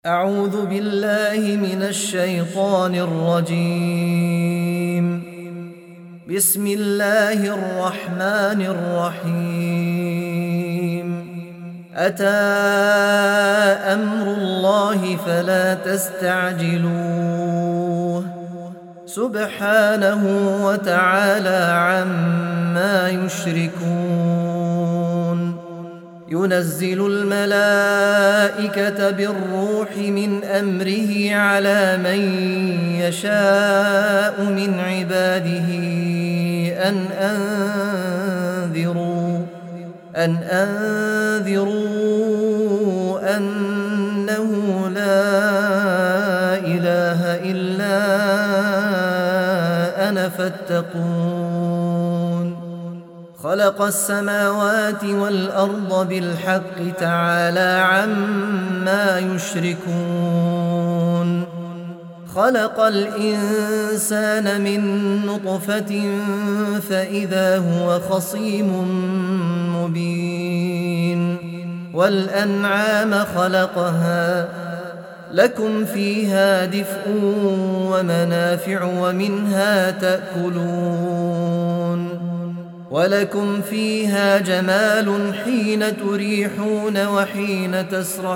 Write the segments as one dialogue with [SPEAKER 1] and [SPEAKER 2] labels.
[SPEAKER 1] أعوذ بالله من الشيطان الرجيم. بسم الله الرحمن الرحيم. أتى أمر الله فلا تستعجلوه سبحانه وتعالى عما يشركون. ينزل الملائكة بالروح من أمره على من يشاء من عباده أن أنذروا أنه لا إله إلا أنا فاتقون. خلق السماوات والأرض بالحق تعالى عما يشركون. خلق الإنسان من نطفة فإذا هو خصيم مبين. والأنعام خلقها لكم فيها دفء ومنافع ومنها تأكلون. ولكم فيها جمال حين تريحون وحين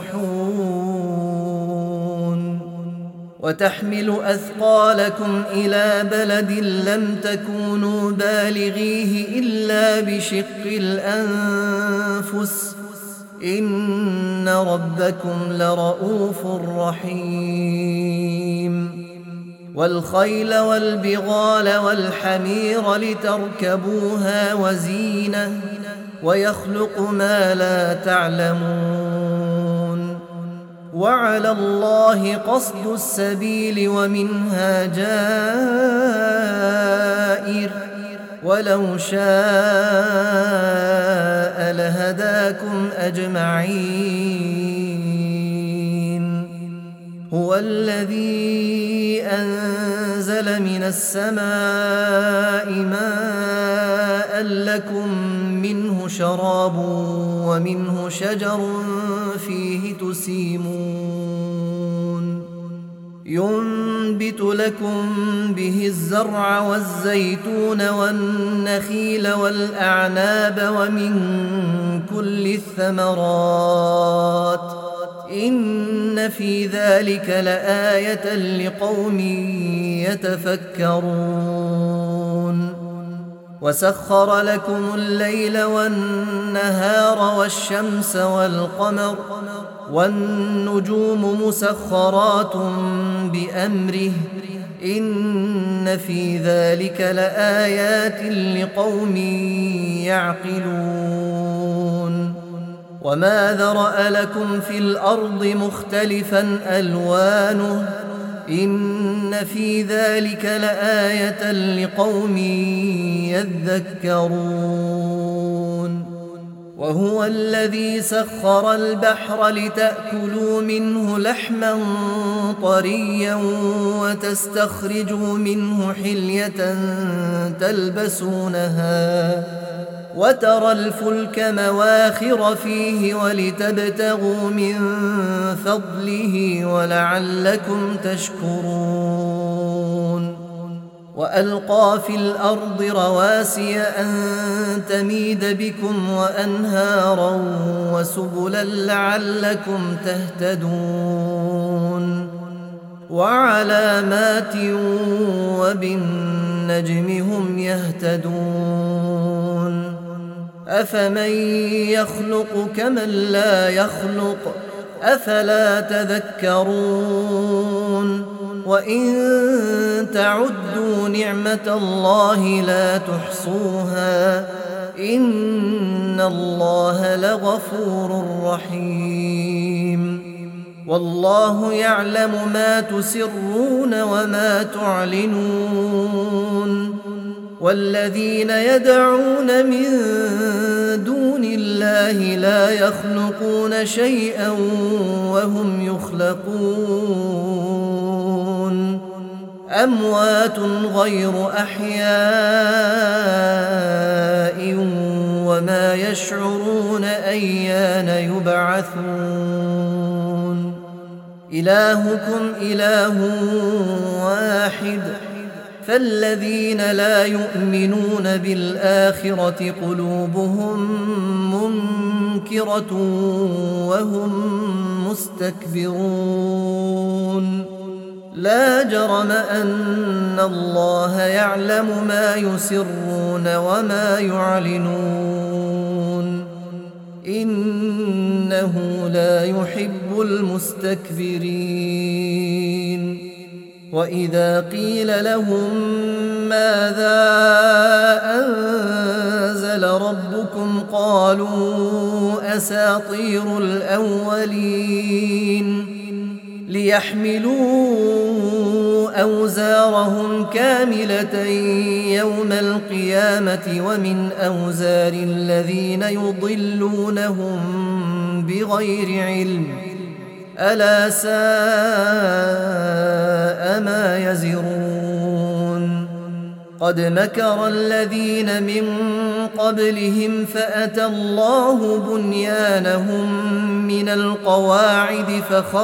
[SPEAKER 1] تسرحون. وتحمل أثقالكم إلى بلد لم تكونوا بالغيه إلا بشق الأنفس إن ربكم لرؤوف رحيم. والخيل والبغال والحمير لتركبوها وزينة ويخلق ما لا تعلمون. وعلى الله قصد السبيل ومنها جائر ولو شاء لهداكم أجمعين. هو الذي أنزل من السماء ماء لكم منه شراب ومنه شجر فيه تسيمون. ينبت لكم به الزرع والزيتون والنخيل والأعناب ومن كل الثمرات إن في ذلك لآية لقوم يتفكرون. وسخر لكم الليل والنهار والشمس والقمر والنجوم مسخرات بأمره إن في ذلك لآيات لقوم يعقلون. وما ذرأ لكم في الأرض مختلفا ألوانه إن في ذلك لآية لقوم يذكرون. وهو الذي سخر البحر لتأكلوا منه لحما طريا وتستخرجوا منه حلية تلبسونها وترى الفلك مواخر فيه ولتبتغوا من فضله ولعلكم تشكرون. وألقى في الأرض رواسي أن تميد بكم وأنهارا وسبلا لعلكم تهتدون. وعلامات وبالنجم هم يهتدون. أفمن يخلق كمن لا يخلق أفلا تذكرون. وإن تعدوا نعمة الله لا تحصوها إن الله لغفور رحيم. والله يعلم ما تسرون وما تعلنون. والذين يدعون من دون الله لا يخلقون شيئا وهم يخلقون. أموات غير أحياء وما يشعرون أيان يبعثون. إلهكم إله واحد فالذين لا يؤمنون بالآخرة قلوبهم منكرة وهم مستكبرون لا جرم أن الله يعلم ما يسرون وما يعلنون إنه لا يحب المستكبرين وإذا قيل لهم ماذا أنزل ربكم قالوا أساطير الأولين ليحملوا أوزارهم كاملة يوم القيامة ومن أوزار الذين يضلونهم بغير علم ألا ساء ما يزرون قد مكر الذين من قبلهم فأتى الله بنيانهم من القواعد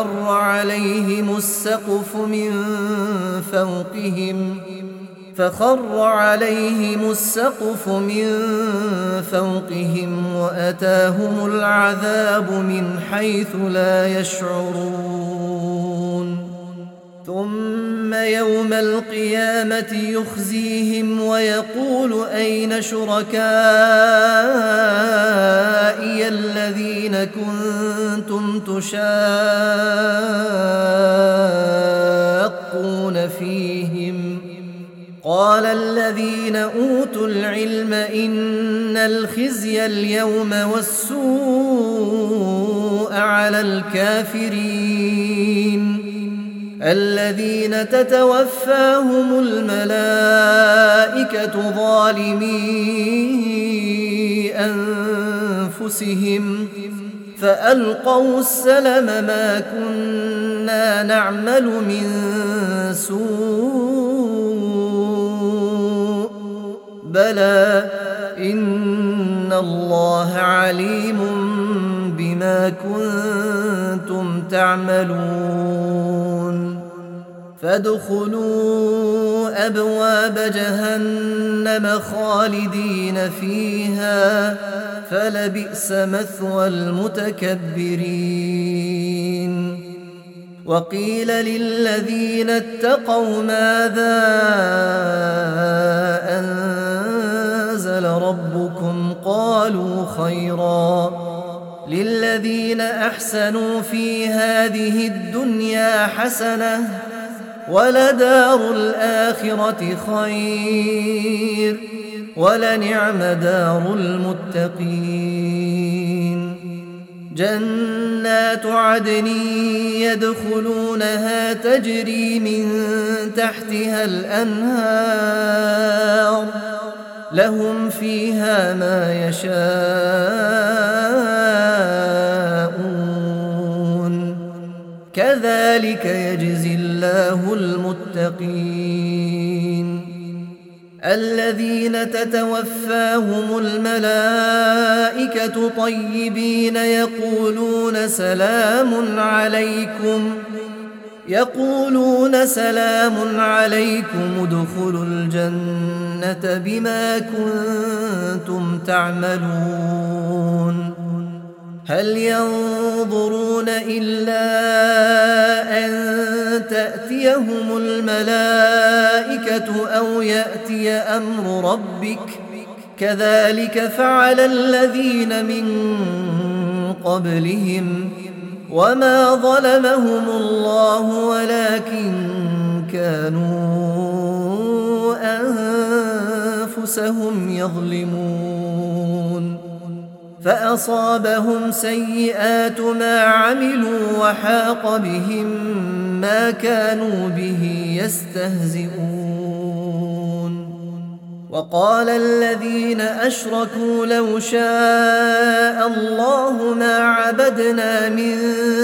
[SPEAKER 1] فخر عليهم السقف من فوقهم وأتاهم العذاب من حيث لا يشعرون ثم يوم القيامة يخزيهم ويقول أين شركائي الذين كنتم تشاقون فيهم قال الذين أوتوا العلم إن الخزي اليوم والسوء على الكافرين الذين تتوفاهم الملائكة ظالمي أنفسهم فألقوا السلم ما كنا نعمل من سوء بلى إن الله عليم بما كنتم تعملون فادخلوا أبواب جهنم خالدين فيها فلبئس مثوى المتكبرين وقيل للذين اتقوا ماذا أنزل ربكم قالوا خيرا للذين أحسنوا في هذه الدنيا حسنة ولدار الآخرة خير ولنعم دار المتقين جنات عدن يدخلونها تجري من تحتها الأنهار لهم فيها ما يشاءون كذلك يجزي الله المتقين الذين تتوفاهم الملائكة طيبين يقولون سلام عليكم ادخلوا الجنة بما كنتم تعملون هل ينظرون إلا أن تأتيهم الملائكة أو يأتي أمر ربك كذلك فعل الذين من قبلهم وما ظلمهم الله ولكن كانوا أنفسهم يظلمون فأصابهم سيئات ما عملوا وحاق بهم ما كانوا به يستهزئون وقال الذين أشركوا لو شاء الله ما عبدنا من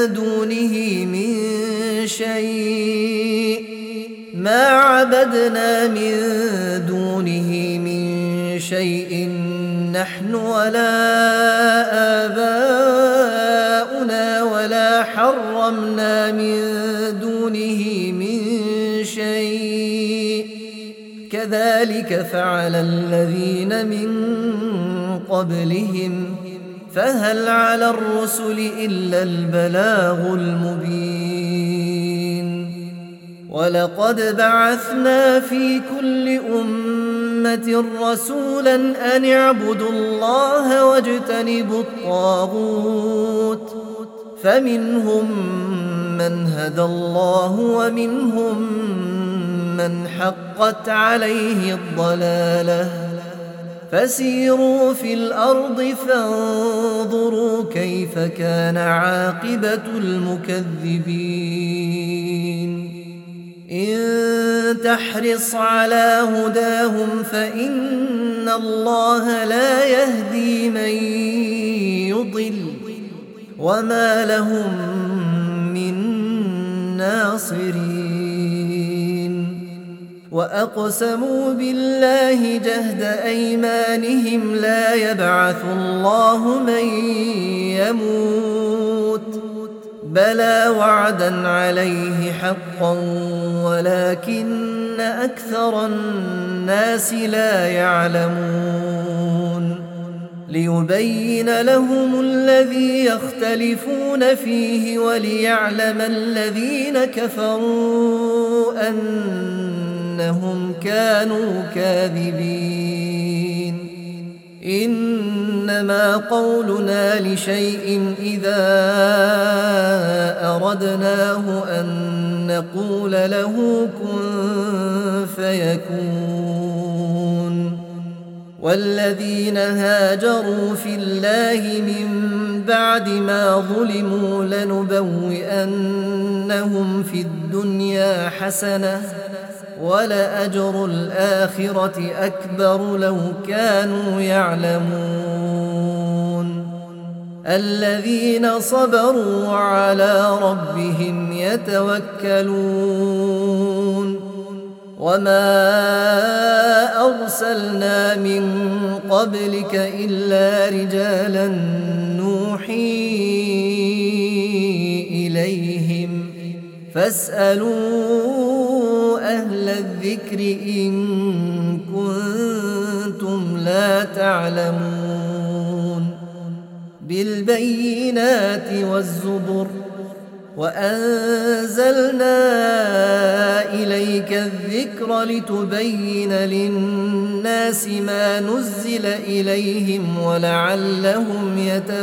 [SPEAKER 1] دونه من شيء نحن ولا آباؤنا ولا حرمنا من دونه من شيء كذلك فعل الذين من قبلهم فهل على الرسل إلا البلاغ المبين ولقد بعثنا في كل أمة رسولا أن اعبدوا الله واجتنبوا الطاغوت فمنهم من هدى الله ومنهم من حقت عليه الضلالة فسيروا في الأرض فانظروا كيف كان عاقبة المكذبين إن تحرص على هداهم فإن الله لا يهدي من يضل وما لهم من ناصرين وأقسموا بالله جهد أيمانهم لا يبعث الله من يموت بلى وعدا عليه حقا ولكن أكثر الناس لا يعلمون ليبين لهم الذي يختلفون فيه وليعلم الذين كفروا أنهم كانوا كاذبين إنما قولنا لشيء إذا أردناه أن نقول له كن فيكون والذين هاجروا في الله من بعد ما ظلموا لنبوئنهم في الدنيا حسنة ولأجر الآخرة أكبر لو كانوا يعلمون الذين صبروا على ربهم يتوكلون وما أرسلنا من قبلك إلا رجالا نوحي إليهم فاسألوا أهل الذكر إن كنتم لا تعلمون بالبينات والزبر وأنزلنا إليك الذكر لتبين للناس ما نزل إليهم ولعلهم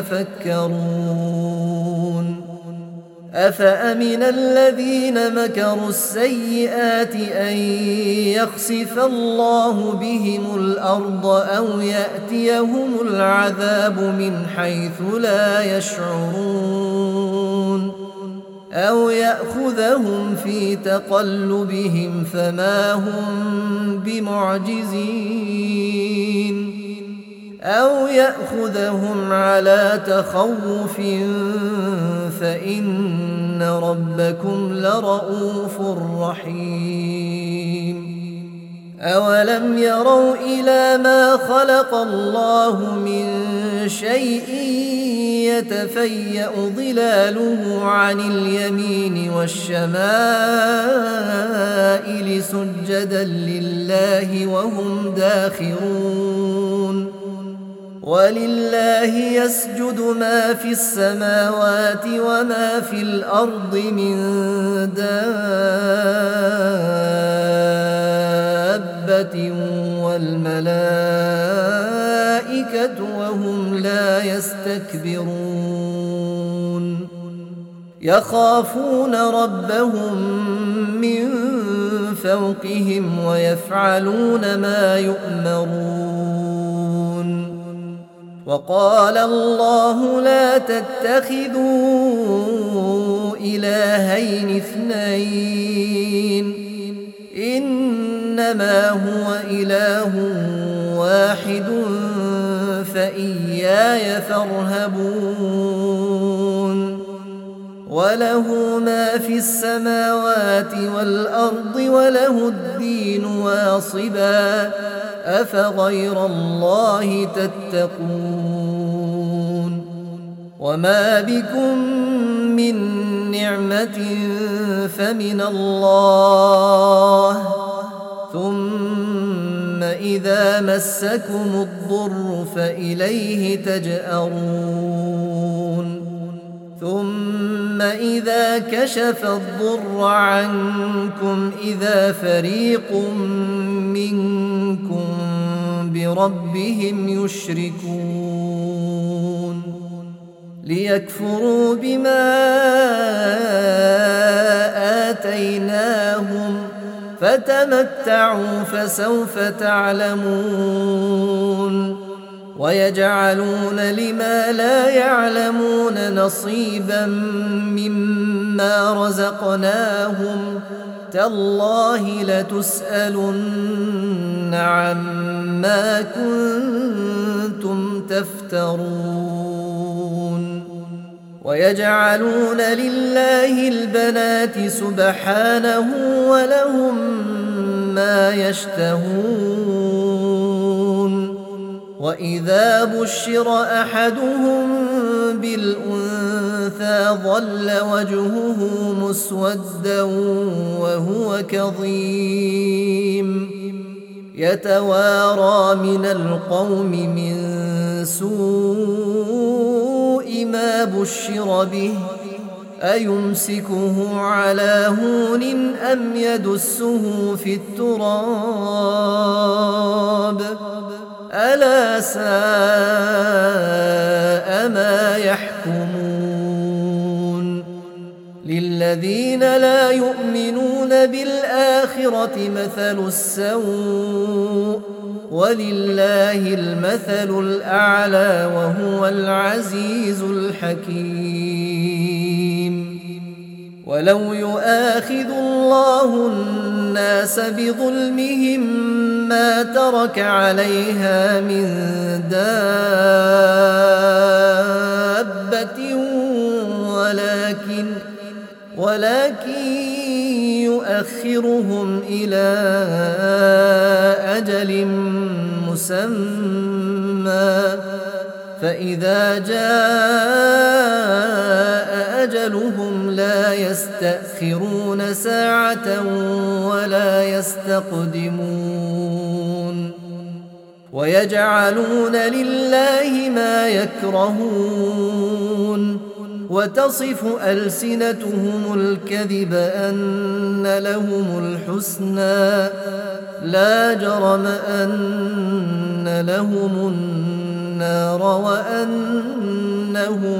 [SPEAKER 1] يتفكرون أفأمن الذين مكروا السيئات أن يخسف الله بهم الأرض أو يأتيهم العذاب من حيث لا يشعرون أو يأخذهم في تقلبهم فما هم بمعجزين أو يأخذهم على تخوف فإن ربكم لرؤوف رحيم أولم يروا إلى ما خلق الله من شيء يتفيأ ظلاله عن اليمين والشمائل سجدا لله وهم داخرون ولله يسجد ما في السماوات وما في الأرض من دابة والملائكة وهم لا يستكبرون يخافون ربهم من فوقهم ويفعلون ما يؤمرون وقال الله لا تتخذوا إلهين اثنين إنما هو إله واحد فإياي فارهبون وله ما في السماوات والأرض وله الدين واصبا أفغير الله تتقون وما بكم من نعمة فمن الله ثم إذا مسكم الضر فإليه تجأرون ثم إذا كشف الضر عنكم إذا فريق منكم بربهم يشركون ليكفروا بما آتيناهم فتمتعوا فسوف تعلمون ويجعلون لما لا يعلمون نصيبا مما رزقناهم تالله لتسألن عما كنتم تفترون ويجعلون لله البنات سبحانه ولهم ما يشتهون وإذا بشر أحدهم بالأنثى ظل وجهه مسودا وهو كظيم يتوارى من القوم من سوء ما بشر به أيمسكه على هون أم يدسه في التراب ألا ساء ما يحكمون للذين لا يؤمنون بالآخرة مثل السوء ولله المثل الأعلى وهو العزيز الحكيم ولو يؤاخذ الله الناس بظلمهم ما ترك عليها من دابة ولكن يؤخرهم إلى أجل مسمى فإذا جاء أجلهم لا يستأخرون ساعة ولا يستقدمون ويجعلون لله ما يكرهون وتصف ألسنتهم الكذب أن لهم الحسنى لا جرم أن لهم النار وأنهم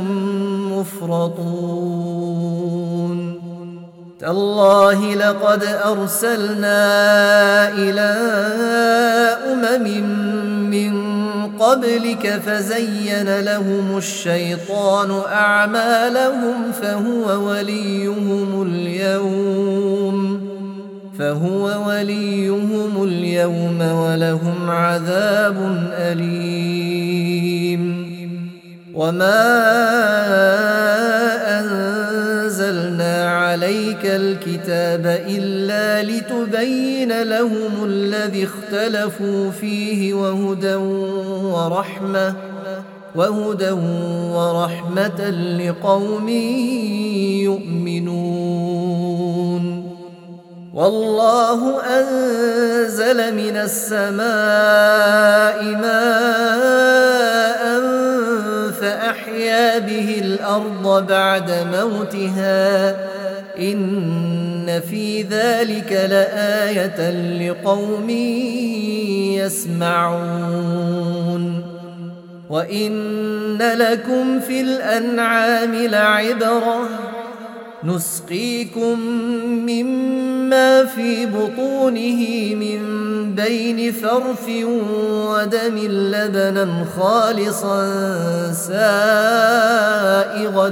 [SPEAKER 1] مفرطون تالله لقد أرسلنا إلى من قبلك فزين لهم الشيطان أعمالهم فهو وليهم اليوم ولهم عذاب أليم وما أنزلنا عليك الكتاب إلا لتبين لهم الذي اختلفوا فيه وهدى ورحمة لقوم يؤمنون والله أنزل من السماء ماء فأحيا به الأرض بعد موتها إن في ذلك لآية لقوم يسمعون وإن لكم في الأنعام لعبرة نسقيكم مما في بطونه من بين فرث ودم لبنا خالصا سائغا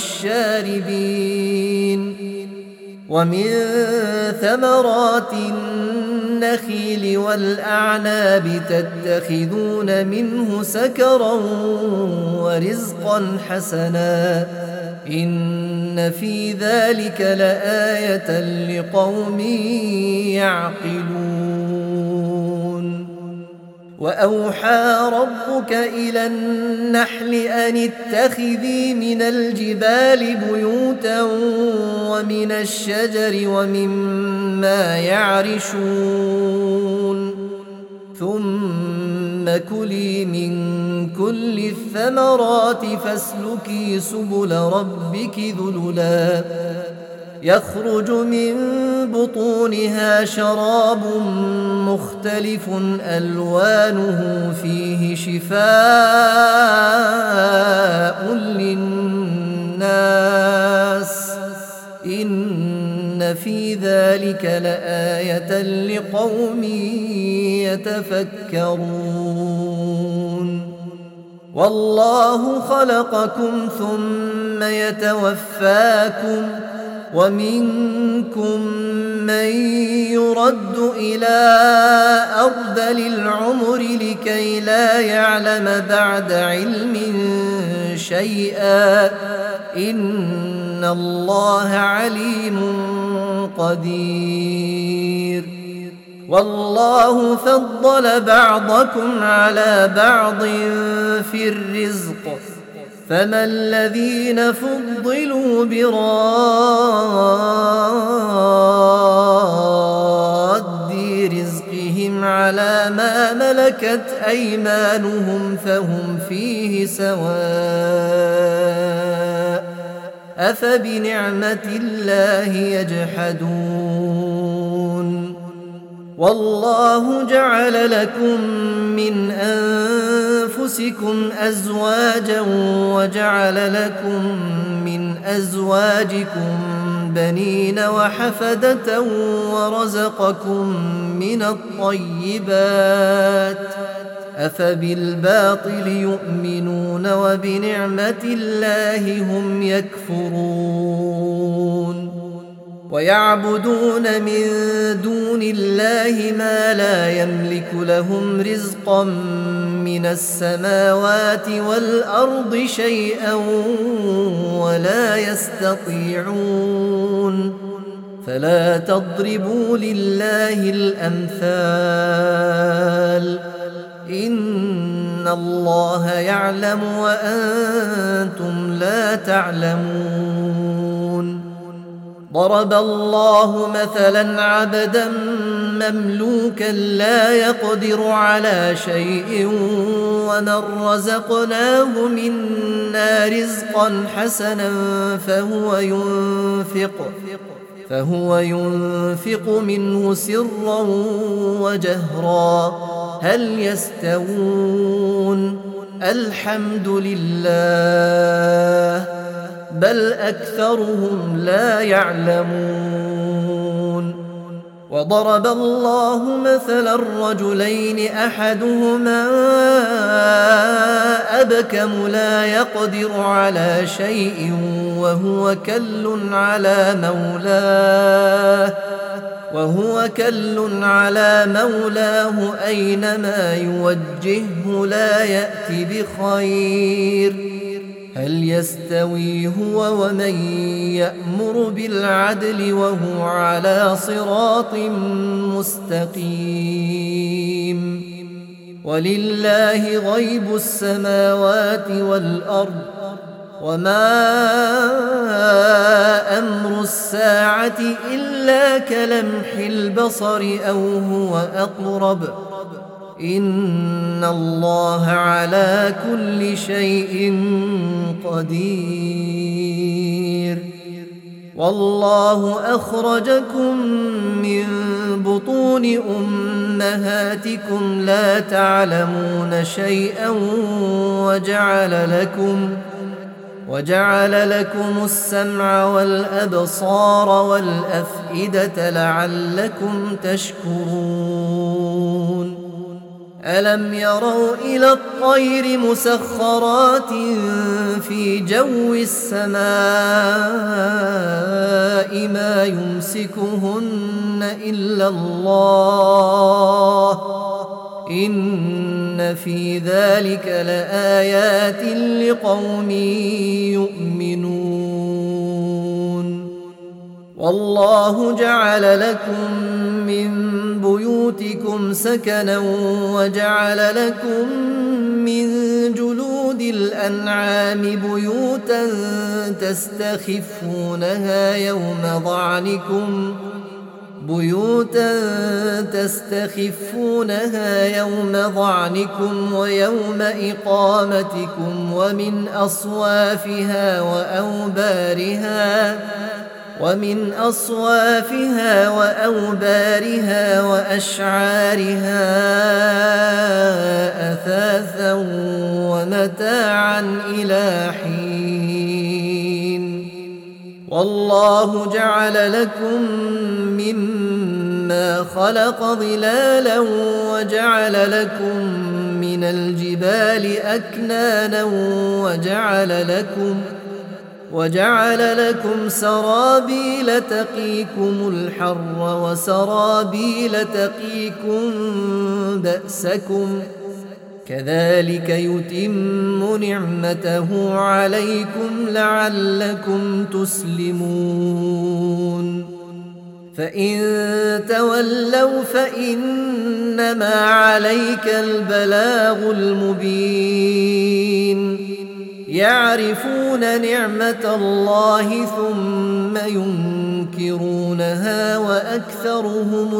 [SPEAKER 1] للشاربين ومن ثمرات النخيل والأعناب تتخذون منه سكرا ورزقا حسنا إن في ذلك لآية لقوم يعقلون وأوحى ربك إلى النحل أن اتخذي من الجبال بيوتا ومن الشجر ومما يعرشون ثم كلي من كل الثمرات فاسلكي سبل ربك ذللا يخرج من بطونها شراب مختلف ألوانه فيه شفاء للناس إن في ذلك لآية لقوم يتفكرون والله خلقكم ثم يتوفاكم ومنكم من يرد إلى أرذل العمر لكي لا يعلم بعد علم شيئا إن الله عليم قدير والله فضل بعضكم على بعض في الرزق فما الذين فضلوا براد رزقهم على ما ملكت أيمانهم فهم فيه سواء أفبنعمة الله يجحدون والله جعل لكم من أنفسكم أزواجا وجعل لكم من أزواجكم بنين وحفدة ورزقكم من الطيبات أفبالباطل يؤمنون وبنعمة الله هم يكفرون ويعبدون من دون الله ما لا يملك لهم رزقا من السماوات والأرض شيئا ولا يستطيعون فلا تضربوا لله الأمثال إن الله يعلم وأنتم لا تعلمون ضرب الله مثلا عبدا مملوكا لا يقدر على شيء ومن رزقناه منا رزقا حسنا فهو ينفق منه سرا وجهرا هل يستوون الحمد لله بل أكثرهم لا يعلمون وضرب الله مثلا رجلين أحدهما أبكم لا يقدر على شيء وهو كل على مولاه أينما يوجهه لا يأتي بخير هل يستوي هو ومن يأمر بالعدل وهو على صراط مستقيم ولله غيب السماوات والأرض وما أمر الساعة إلا كلمح البصر أو هو أقرب إن الله على كل شيء قدير والله أخرجكم من بطون أمهاتكم لا تعلمون شيئا وجعل لكم السمع والأبصار والأفئدة لعلكم تشكرون ألم يروا إلى الطير مسخرات في جو السماء ما يمسكهن إلا الله إن في ذلك لآيات لقوم يؤمنون والله جعل لكم من بيوتكم سكنا وجعل لكم من جلود الأنعام بيوتا تستخفونها يوم ضعنكم ويوم إقامتكم ومن أصوافها وأوبارها وأشعارها أثاثا ومتاعا إلى حين. والله جعل لكم مما خلق ظلالا وجعل لكم من الجبال أكنانا وجعل لكم سرابيل تقيكم الحر وسرابيل تقيكم بأسكم كذلك يتم نعمته عليكم لعلكم تسلمون. فإن تولوا فإنما عليك البلاغ المبين. يعرفون نعمة الله ثم ينكرونها وأكثرهم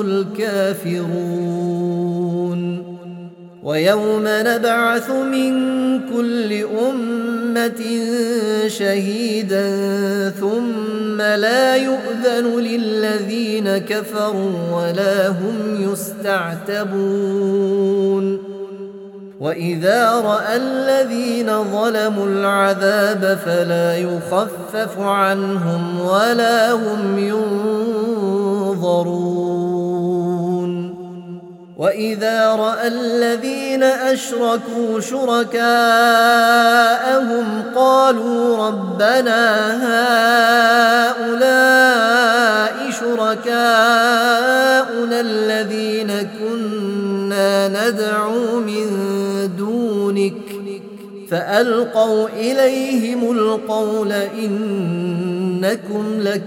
[SPEAKER 1] الكافرون. ويوم نبعث من كل أمة شهيدا ثم لا يؤذن للذين كفروا ولا هم يستعتبون. وإذا رأى الذين ظلموا العذاب فلا يخفف عنهم ولا هم ينظرون. وإذا رأى الذين أشركوا شركاءهم قالوا ربنا هؤلاء شركاؤنا الذين كنا ندعو من دونك فألقوا إليهم القول إنكم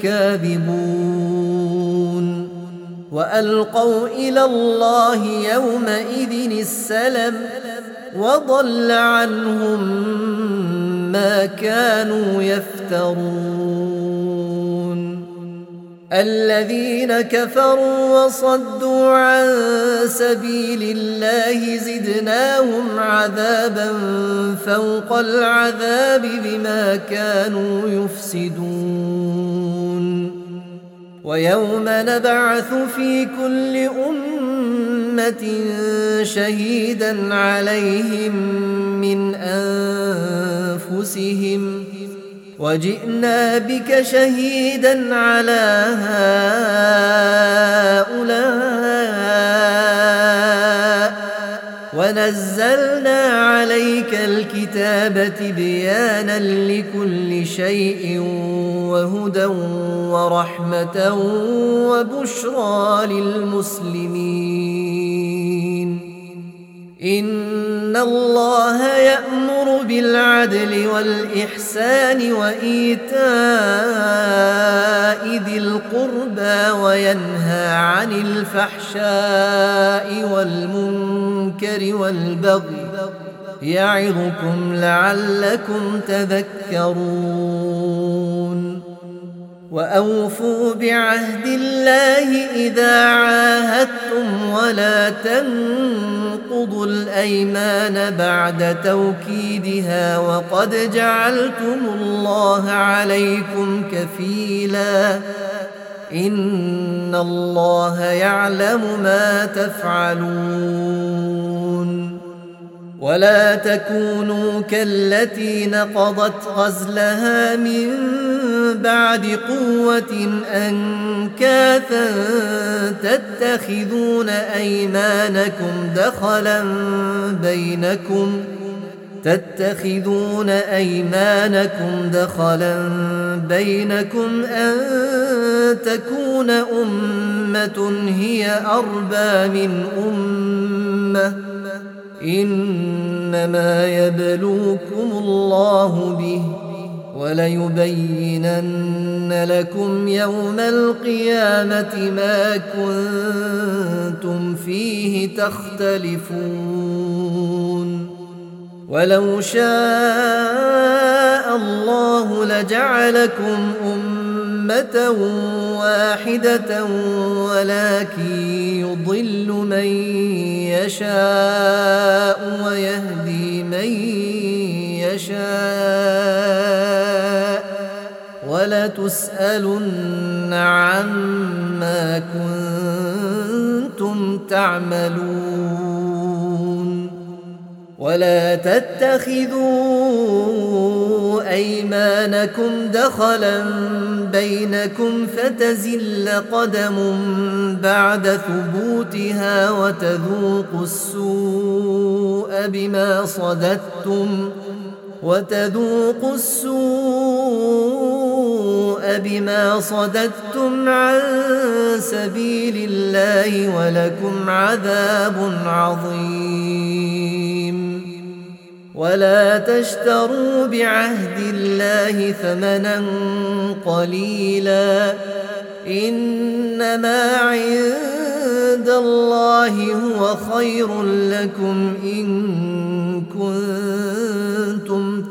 [SPEAKER 1] لكاذبون. وألقوا إلى الله يومئذ السلم وضل عنهم ما كانوا يفترون. الذين كفروا وصدوا عن سبيل الله زدناهم عذابا فوق العذاب بما كانوا يفسدون. ويوم نبعث في كل أمة شهيدا عليهم من أنفسهم وجئنا بك شهيدا على هؤلاء ونزلنا عليك الكتاب تبيانا لكل شيء وهدى ورحمة وبشرى للمسلمين. إن الله يأمر بالعدل والإحسان وإيتاء ذي القربى وينهى عن الفحشاء والمنكر والبغي يعظكم لعلكم تذكرون. وأوفوا بعهد الله إذا عاهدتم ولا تنقضوا الأيمان بعد توكيدها وقد جعلتم الله عليكم كفيلا إن الله يعلم ما تفعلون. ولا تكونوا كالتي نقضت غزلها من بعد قوة أنكاثا تتخذون أيمانكم دخلا بينكم أن تكون أمة هي أربى من أمة إنما يبلوكم الله به وليبينن لكم يوم القيامة ما كنتم فيه تختلفون ولو شاء الله لجعلكم أمة واحدة ولكن يضل من يشاء ويهدي من يشاء ولتسألن عما كنتم تعملون ولا تتخذوا أيمانكم دخلا بينكم فتزل قدم بعد ثبوتها وتذوقوا السوء بما صددتم عن سبيل الله ولكم عذاب عظيم ولا تشتروا بعهد الله ثمنا قليلا إنما عند الله هو خير لكم إن كنتم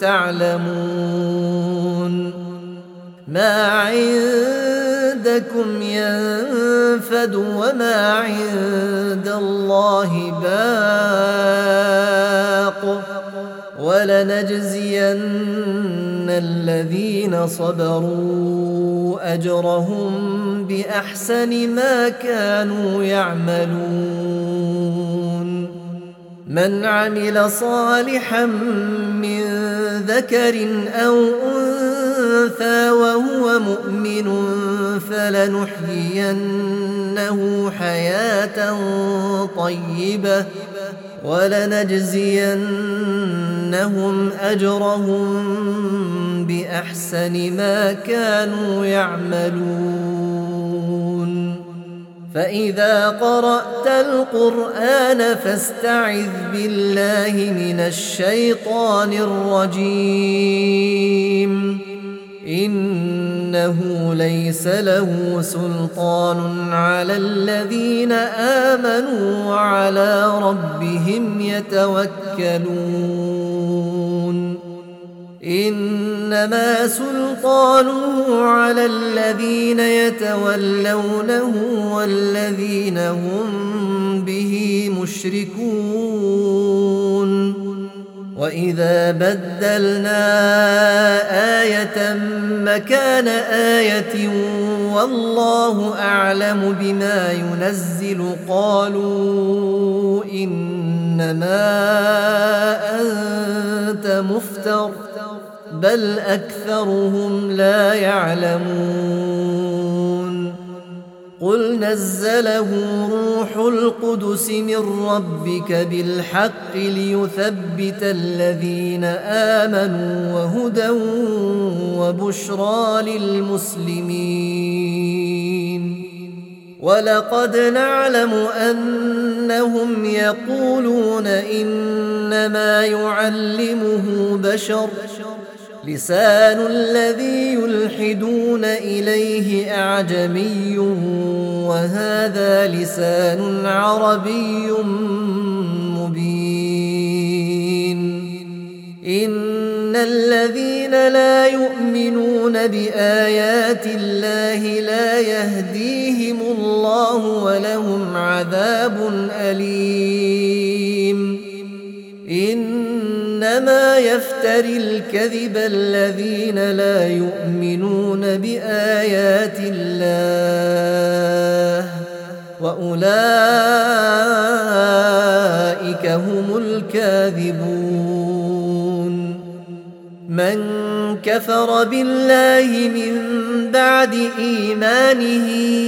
[SPEAKER 1] تعلمون ما عندكم ينفد وما عند الله باق ولنجزين الذين صبروا أجرهم بأحسن ما كانوا يعملون من عمل صالحا من ذكر أو أنثى وهو مؤمن فلنحيينه حياة طيبة ولنجزينهم أجرهم بأحسن ما كانوا يعملون فإذا قرأت القرآن فاستعذ بالله من الشيطان الرجيم إنه ليس له سلطان على الذين آمنوا وعلى ربهم يتوكلون إنما سلطانه على الذين يتولونه والذين هم به مشركون وإذا بدلنا آية مكان آية والله أعلم بما ينزل قالوا إنما أنت مفتر بل أكثرهم لا يعلمون قل نزله روح القدس من ربك بالحق ليثبت الذين آمنوا وهدى وبشرى للمسلمين ولقد نعلم أنهم يقولون إنما يعلمه بشر لسان الذي يلحدون إليه أعجمي وهذا لسان عربي مبين إن الذين لا يؤمنون بآيات الله لا يهديهم الله ولهم عذاب أليم إنما يفتري الكذب الذين لا يؤمنون بآيات الله وأولئك هم الكاذبون من كفر بالله من بعد إيمانه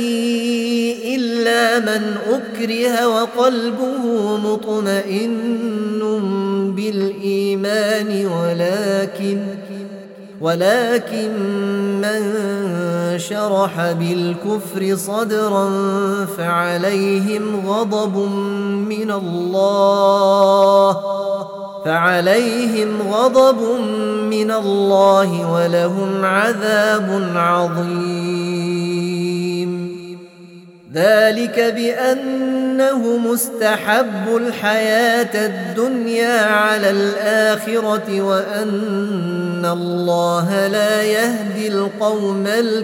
[SPEAKER 1] إلا من أكره وقلبه مطمئن بالإيمان ولكن من شرح بالكفر صدرا فعليهم غضب من الله فعليهم غضب من الله ولهم عذاب عظيم. ذلك بأنه مستحب الحياة الدنيا على الآخرة وأن الله لا يهدي القوم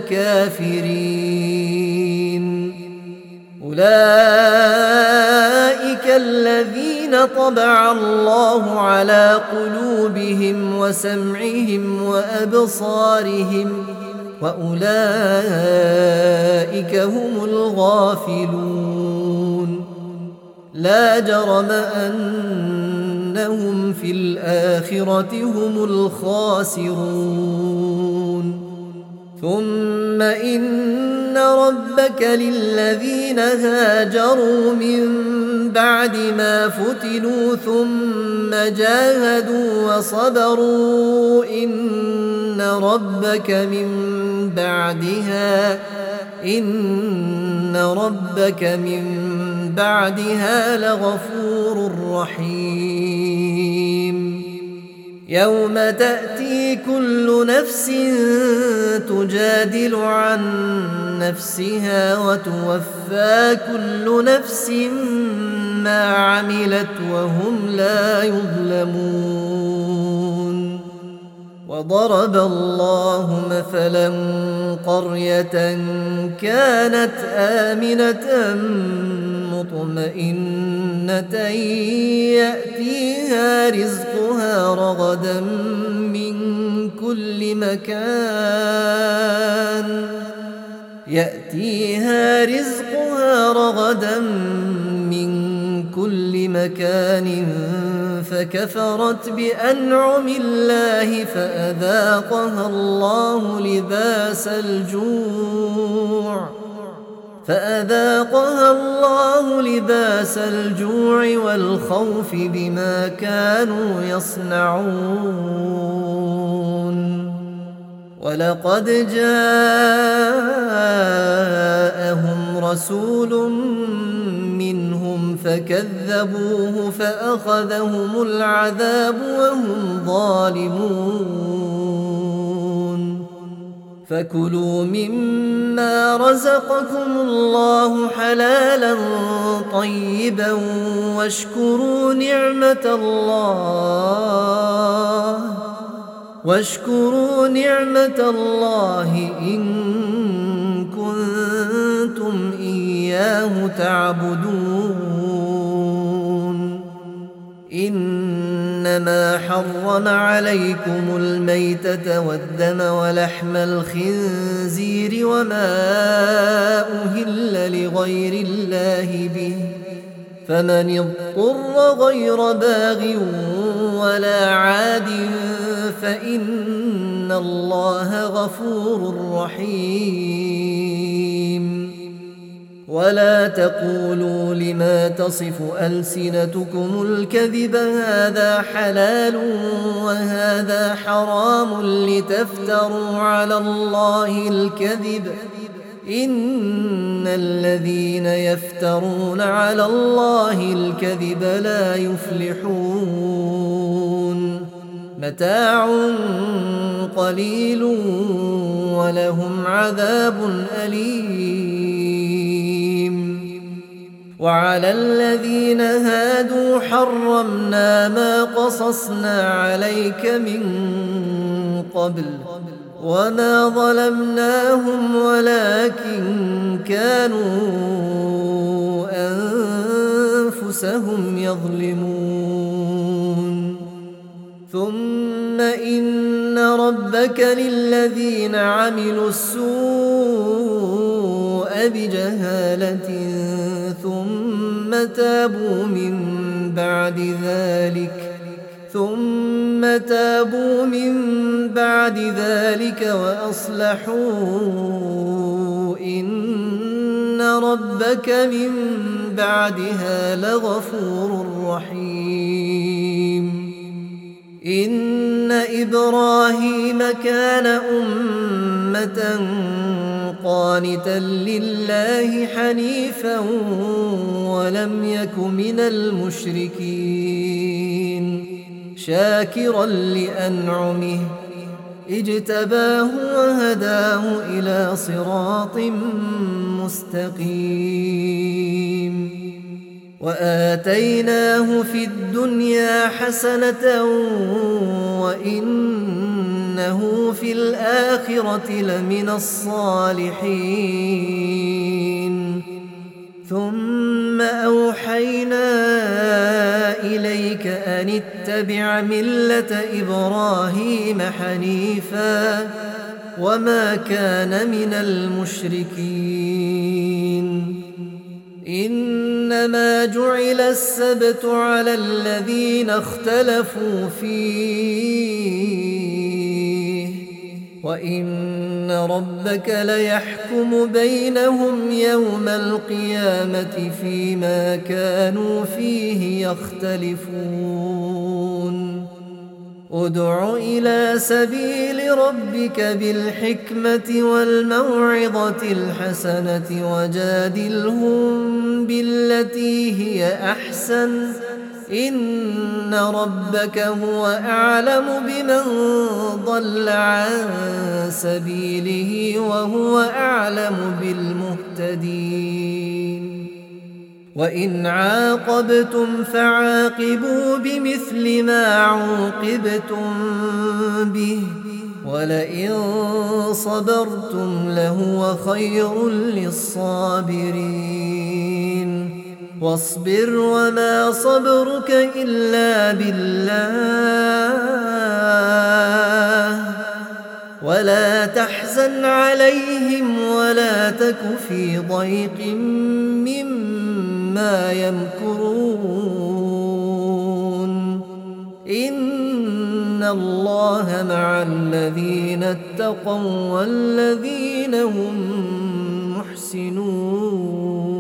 [SPEAKER 1] الكافرين. أولئك الذين طبع الله على قلوبهم وسمعهم وأبصارهم وأولئك هم الغافلون. لا جرم أنهم في الآخرة هم الخاسرون. ثم إن ربك للذين هاجروا من بعد ما فتنوا ثم جاهدوا وصبروا إن ربك من بعدها لغفور رحيم. يوم تأتي كل نفس تجادل عن نفسها وتوفى كل نفس ما عملت وهم لا يظلمون. وضرب الله مثلا قرية كانت آمنة مطمئنة يأتيها رزقها رغدا من كل مكان فكفرت بأنعم الله فأذاقها الله لباس الجوع والخوف بما كانوا يصنعون. ولقد جاءهم رسول منهم فكذبوه فأخذهم العذاب وهم ظالمون. فكلوا مما رزقكم الله حلالا طيبا واشكروا نعمة الله إن كنتم إياه تعبدون. إنما حرم عليكم الميتة والدم ولحم الخنزير وما أهل لغير الله به فمن اضطر غير باغ ولا عاد فإن الله غفور رحيم. ولا تقولوا لما تصف ألسنتكم الكذب هذا حلال وهذا حرام لتفتروا على الله الكذب إن الذين يفترون على الله الكذب لا يفلحون. متاع قليل ولهم عذاب أليم. وعلى الذين هادوا حرمنا ما قصصنا عليك من قبل وما ظلمناهم ولكن كانوا أنفسهم يظلمون. ثم إن ربك للذين عملوا السوء بجهالة ثم تابوا من بعد ذلك وأصلحوا إن ربك من بعدها لغفور رحيم. إن إبراهيم كان أمة قانتا لله حنيفا ولم يك من المشركين. شاكرا لأنعمه اجتباه وهداه إلى صراط مستقيم وآتيناه في الدنيا حسنة وإنه في الآخرة لمن الصالحين ثم أوحينا إليك أن اتبع ملة إبراهيم حنيفا وما كان من المشركين إنما جعل السبت على الذين اختلفوا فيه وإن ربك ليحكم بينهم يوم القيامة فيما كانوا فيه يختلفون ادع إلى سبيل ربك بالحكمة والموعظة الحسنة وجادلهم بالتي هي أحسن إن ربك هو أعلم بمن ضل عن سبيله وهو أعلم بالمهتدين وإن عاقبتم فعاقبوا بمثل ما عوقبتم به ولئن صبرتم لهو خير للصابرين واصبر وما صبرك إلا بالله ولا تحزن عليهم ولا تك في ضيق مما يمكرون إن الله مع الذين اتقوا والذين هم محسنون